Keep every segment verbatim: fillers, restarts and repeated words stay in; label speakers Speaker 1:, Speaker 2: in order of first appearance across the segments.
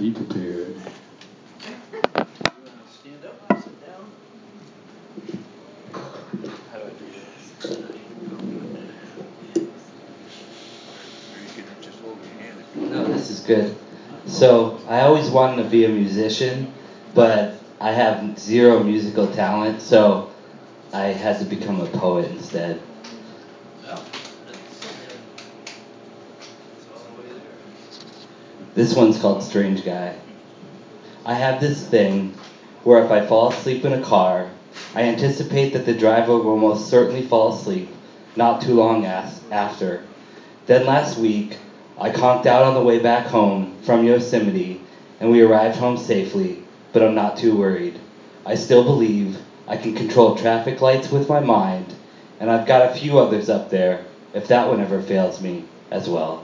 Speaker 1: Be prepared.
Speaker 2: Stand up, sit down. How do I do this? Are you gonna just hold your hand if you
Speaker 3: No, this is good. So, I always wanted to be a musician, but I have zero musical talent, so I had to become a poet instead. This one's called Strange Guy. I have this thing where if I fall asleep in a car, I anticipate that the driver will most certainly fall asleep not too long as- after. Then last week, I conked out on the way back home from Yosemite, and we arrived home safely, but I'm not too worried. I still believe I can control traffic lights with my mind, and I've got a few others up there, if that one ever fails me, as well.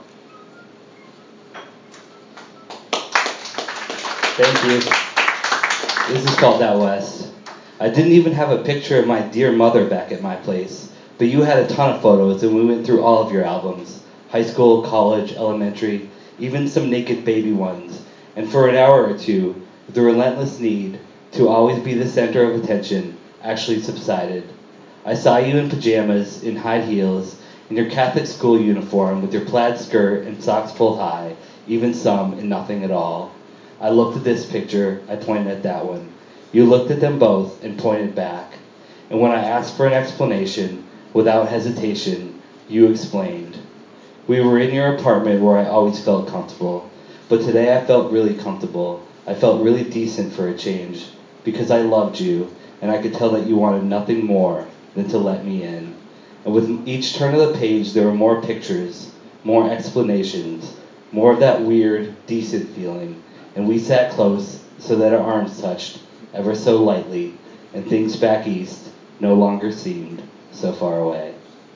Speaker 3: Thank you. This is called Out West. I didn't even have a picture of my dear mother back at my place, but you had a ton of photos, and we went through all of your albums. High school, college, elementary, even some naked baby ones. And for an hour or two, the relentless need to always be the center of attention actually subsided. I saw you in pajamas, in high heels, in your Catholic school uniform with your plaid skirt and socks pulled high, even some in nothing at all. I looked at this picture, I pointed at that one. You looked at them both and pointed back. And when I asked for an explanation, without hesitation, you explained. We were in your apartment where I always felt comfortable, but today I felt really comfortable. I felt really decent for a change, because I loved you, and I could tell that you wanted nothing more than to let me in. And with each turn of the page, there were more pictures, more explanations, more of that weird, decent feeling. And we sat close so that our arms touched ever so lightly, and things back east no longer seemed so far away.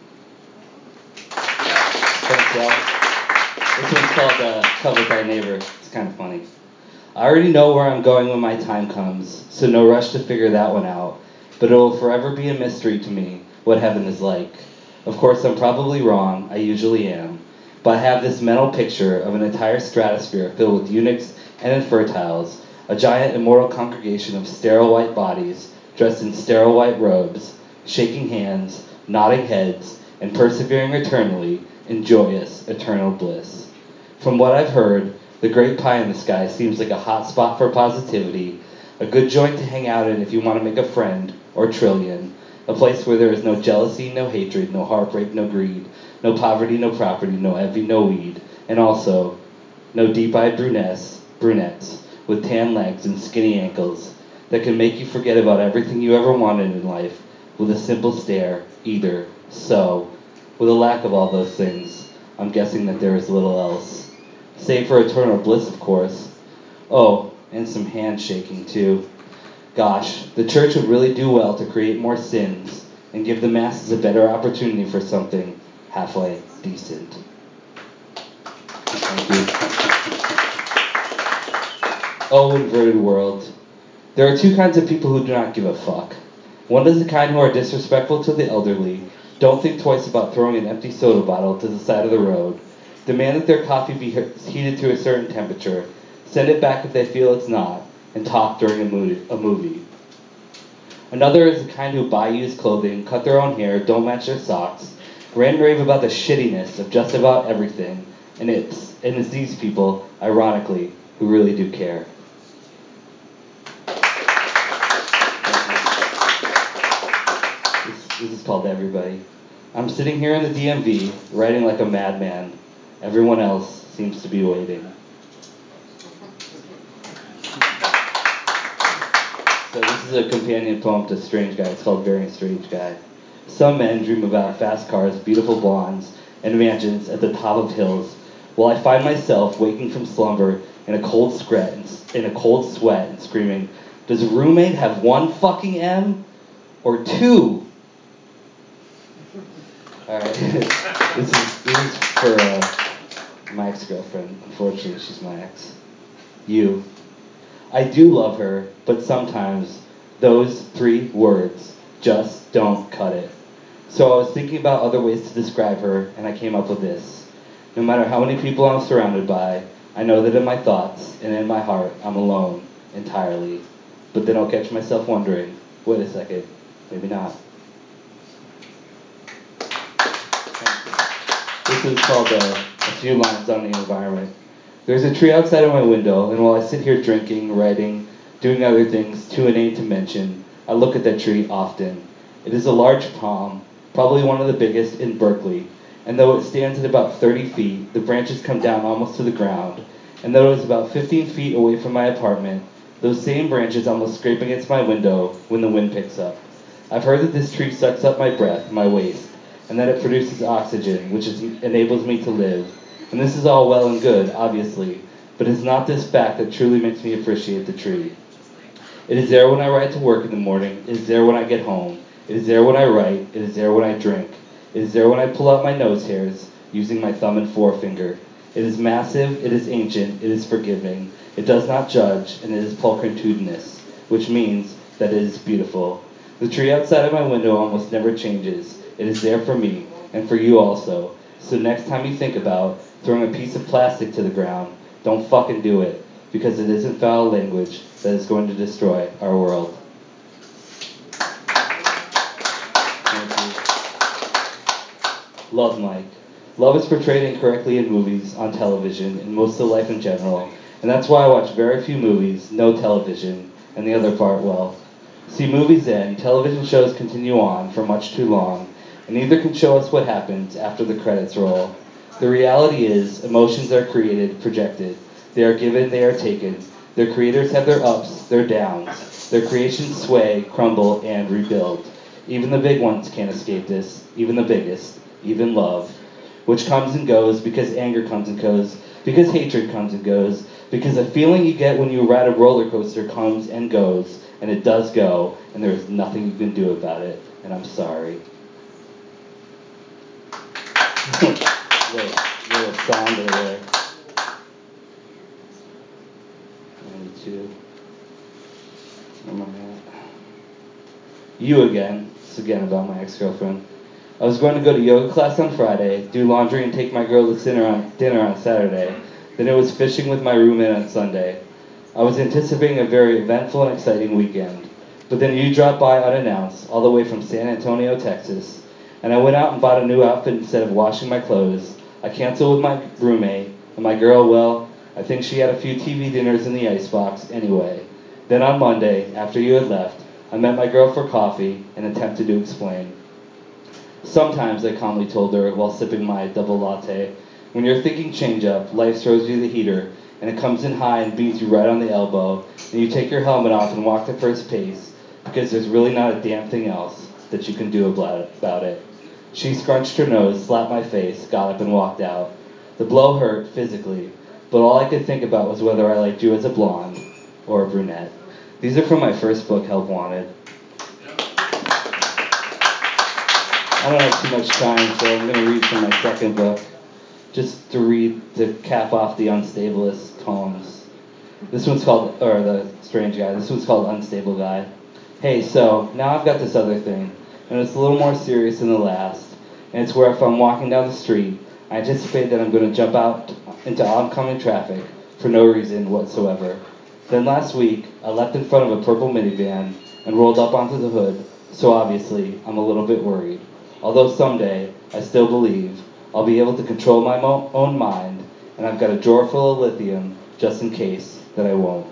Speaker 3: Thanks, y'all. This one's called uh, Covered by Neighbor. It's kind of funny. I already know where I'm going when my time comes, so no rush to figure that one out. But it will forever be a mystery to me what heaven is like. Of course, I'm probably wrong. I usually am. But I have this mental picture of an entire stratosphere filled with eunuchs and infertiles, a giant immortal congregation of sterile white bodies dressed in sterile white robes, shaking hands, nodding heads, and persevering eternally in joyous, eternal bliss. From what I've heard, the great pie in the sky seems like a hot spot for positivity, a good joint to hang out in if you want to make a friend, or trillion, a place where there is no jealousy, no hatred, no heartbreak, no greed, no poverty, no property, no envy, no weed, and also no deep-eyed brunettes, brunettes with tan legs and skinny ankles that can make you forget about everything you ever wanted in life with a simple stare, either. So, with a lack of all those things, I'm guessing that there is little else. Save for eternal bliss, of course. Oh, and some handshaking, too. Gosh, the church would really do well to create more sins and give the masses a better opportunity for something halfway decent. Thank you. Oh, inverted world. There are two kinds of people who do not give a fuck. One is the kind who are disrespectful to the elderly, don't think twice about throwing an empty soda bottle to the side of the road, demand that their coffee be heated to a certain temperature, send it back if they feel it's not, and talk during a movie. A movie. Another is the kind who buy used clothing, cut their own hair, don't match their socks, rant and rave about the shittiness of just about everything, and it's, and it's these people, ironically, who really do care. This, this is called Everybody. I'm sitting here in the D M V, writing like a madman. Everyone else seems to be waiting. So this is a companion poem to Strange Guy. It's called Very Strange Guy. Some men dream about fast cars, beautiful blondes, and mansions at the top of hills, while I find myself waking from slumber in a cold sweat and, in a cold sweat and screaming, does a roommate have one fucking M or two? All right, this is this is for uh, my ex-girlfriend. Unfortunately, she's my ex. You. I do love her, but sometimes those three words just don't cut it. So I was thinking about other ways to describe her, and I came up with this. No matter how many people I'm surrounded by, I know that in my thoughts and in my heart, I'm alone entirely. But then I'll catch myself wondering, wait a second, maybe not. This is called uh, A Few Lines on the Environment. There's a tree outside of my window, and while I sit here drinking, writing, doing other things too inane to mention, I look at that tree often. It is a large palm, probably one of the biggest in Berkeley, and though it stands at about thirty feet, the branches come down almost to the ground, and though it is about fifteen feet away from my apartment, those same branches almost scrape against my window when the wind picks up. I've heard that this tree sucks up my breath, my waste, and that it produces oxygen, which is, enables me to live. And this is all well and good, obviously, but it's not this fact that truly makes me appreciate the tree. It is there when I ride to work in the morning. It is there when I get home. It is there when I write. It is there when I drink. It is there when I pull out my nose hairs using my thumb and forefinger. It is massive, it is ancient, it is forgiving. It does not judge, and it is pulchritudinous, which means that it is beautiful. The tree outside of my window almost never changes. It is there for me, and for you also. So next time you think about throwing a piece of plastic to the ground, don't fucking do it, because it isn't foul language that is going to destroy our world. Thank you. Love, Mike. Love is portrayed incorrectly in movies, on television, in most of life in general, and that's why I watch very few movies, no television, and the other part, well, see, movies end, television shows continue on for much too long, and neither can show us what happens after the credits roll. The reality is, emotions are created, projected. They are given, they are taken. Their creators have their ups, their downs. Their creations sway, crumble, and rebuild. Even the big ones can't escape this, even the biggest, even love, which comes and goes because anger comes and goes, because hatred comes and goes, because the feeling you get when you ride a roller coaster comes and goes, and it does go, and there is nothing you can do about it, and I'm sorry. little, little sounder there. ninety-two. Where am I at? You again. It's again about my ex-girlfriend. I was going to go to yoga class on Friday, do laundry and take my girl to dinner on, dinner on Saturday. Then it was fishing with my roommate on Sunday. I was anticipating a very eventful and exciting weekend. But then you dropped by unannounced, all the way from San Antonio, Texas. And I went out and bought a new outfit instead of washing my clothes. I canceled with my roommate, and my girl, well, I think she had a few T V dinners in the icebox anyway. Then on Monday, after you had left, I met my girl for coffee and attempted to explain. Sometimes, I calmly told her while sipping my double latte, when you're thinking change up, life throws you the heater, and it comes in high and beats you right on the elbow, and you take your helmet off and walk the first pace, because there's really not a damn thing else that you can do about it. She scrunched her nose, slapped my face, got up and walked out. The blow hurt, physically, but all I could think about was whether I liked you as a blonde or a brunette. These are from my first book, Help Wanted. I don't have too much time, so I'm going to read from my second book, just to read, to cap off the Unstableist poems. This one's called, or the Strange Guy, this one's called Unstable Guy. Hey, so, now I've got this other thing, and it's a little more serious than the last, and it's where if I'm walking down the street, I anticipate that I'm going to jump out into oncoming traffic for no reason whatsoever. Then last week, I leapt in front of a purple minivan and rolled up onto the hood, so obviously, I'm a little bit worried. Although someday, I still believe, I'll be able to control my mo- own mind, and I've got a drawer full of lithium, just in case that I won't.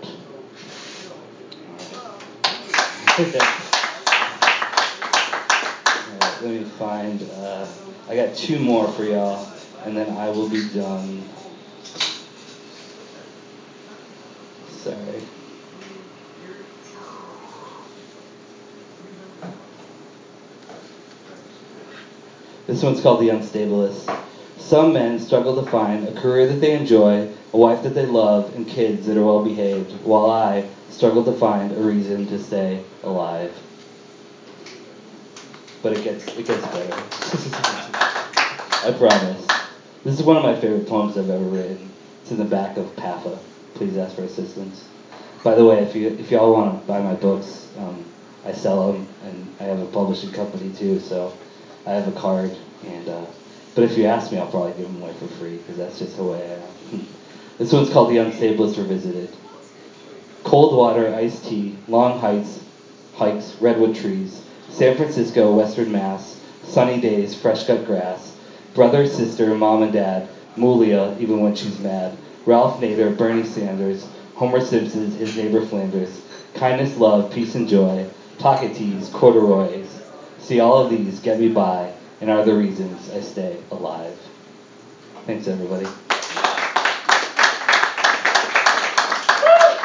Speaker 3: Alright, let me find, uh, I got two more for y'all, and then I will be done. Sorry. This one's called The Unstableist. Some men struggle to find a career that they enjoy, a wife that they love, and kids that are well behaved, while I struggle to find a reason to stay alive. But it gets it gets better. I promise. This is one of my favorite poems I've ever written. It's in the back of P A F A. Please ask for assistance. By the way, if you if y'all want to buy my books, um, I sell them, and I have a publishing company too, so I have a card. And uh, but if you ask me, I'll probably give them away for free because that's just the way I am. This one's called The Unstablest Revisited. Cold water, iced tea, long hikes, hikes, redwood trees, San Francisco, Western Mass, sunny days, fresh cut grass, brother, sister, mom and dad, Mulia, even when she's mad, Ralph Nader, Bernie Sanders, Homer Simpson, his neighbor Flanders, kindness, love, peace and joy, pocket tees, corduroys. See, all of these get me by and are the reasons I stay alive. Thanks, everybody.